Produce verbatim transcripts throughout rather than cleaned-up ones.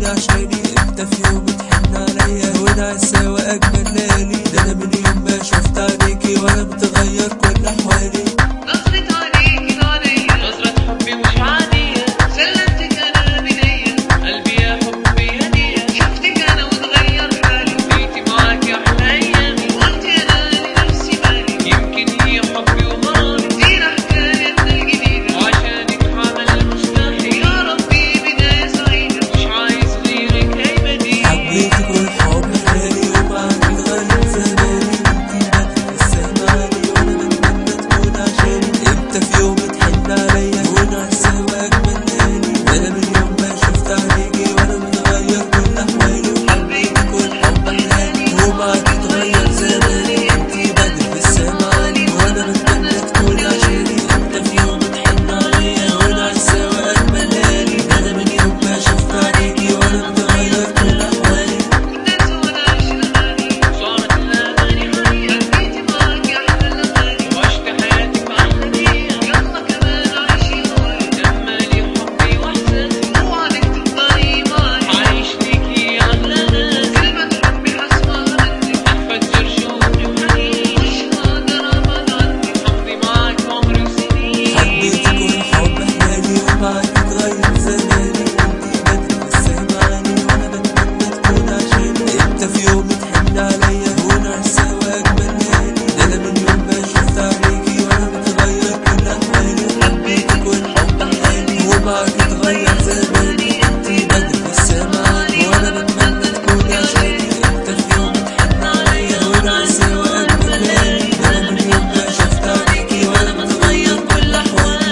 تكوني عشاني، انت في يوم بتحن عليا ونعيش سوا اجمل ليالي. ده انا من يوم ما شفت عليكي وانا بتغير كل احوالي. نظرة عليكي نارية، نظرة حبي مش عادية، سلمتك انا بنية، قلبي يا حبي هدية، شفتك انا وتغير حالي، بقيتي معاكي احلى ايامي، قلت انا لنفسي مالي، يمكن هي حبي ومراري، دي حكايتنا الجديدة، وعشانك هعمل المستحيل، يا ربي بداية سعيدة، مش عايز غيرك اي بديل. حبيتك والحب حالي ومعاك اتغير زماني، انتي بدك السماني وانا بتمنى تكون عشاني، انت في يوم بتحن عليا ونعيش سوا اجمل ليالي. ده انا من يوم ما شفت عليكي وانا بتغير كل احوالي. حبيتك والحب حالي ومعاك اتغير زماني، انتي بدك السماني وانا بتمنى تكون عشاني، انت في يوم بتحن عليا ونعيش سوا اجمل ليالي. ده انا من يوم ما شفت عليكي وانا بتغير كل احوالي. كنا سوا نعيش الأغاني، صارت الأغاني حنية، بقيتي معاكي أحلى الأغاني، وعشت حياتك أحلى نية، يلا كمان عيشي هواي، جمالي حبي وإحساسي، وعدك تفضلي معاي، عايش ليكي أغلى ناس، كلمة حبي حسمعها منك، هتفجر شوقي وحنين، مش هقدر أبعد عنك، أمضي معاك عمري وسنين. حبيتك والحب حلالي ومعاك اتغير زماني، انتي بدك السماني وانا بتمنى تكون عشاني، انت في يوم بتحن عليا ونعيش سوا اجمل ليالي. ده انا من يوم ما شفت عليكي وانا بتغير كل احوالي. حبيتك والحب حلالي ومعاك اتغير زماني، انتي بدك السماني وانا بتمنى تكون عشاني، انت في يوم بتحن عليا ونعيش سوا اجمل ليالي. ده انا من يوم ما شفت عليكي وانا بتغير كل احوالي.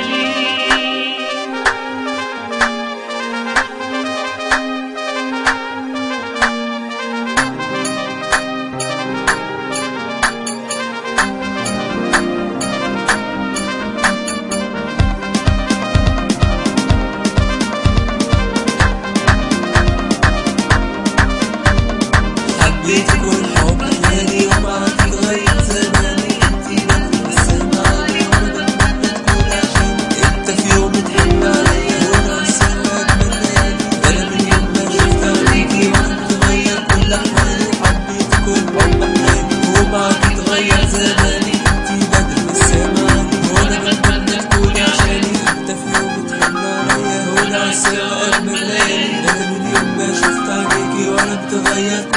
حبيتك والحب حلالي ومعاك اتغير زماني، انتي بدك السماني وانا بتمنى تكون عشاني، انت في يوم بتحن عليا ونعيش سوا اجمل ليالي. ده انا من يوم ما شفت عليكي وانا بتغير كل احوالي. حبيتك والحب حلالي ومعاك اتغير زماني، انتي بدك السماني وانا بتمنى تكون عشاني، انت في يوم بتحن عليا ونعيش سوا اجمل ليالي. ده انا من يوم ما شفت عليكي وانا بتغير